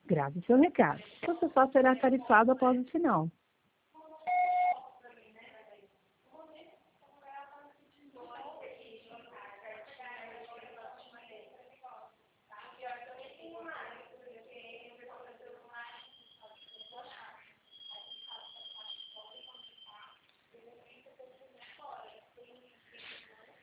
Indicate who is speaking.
Speaker 1: Grave seu recado. Você só será tarifado após o sinal.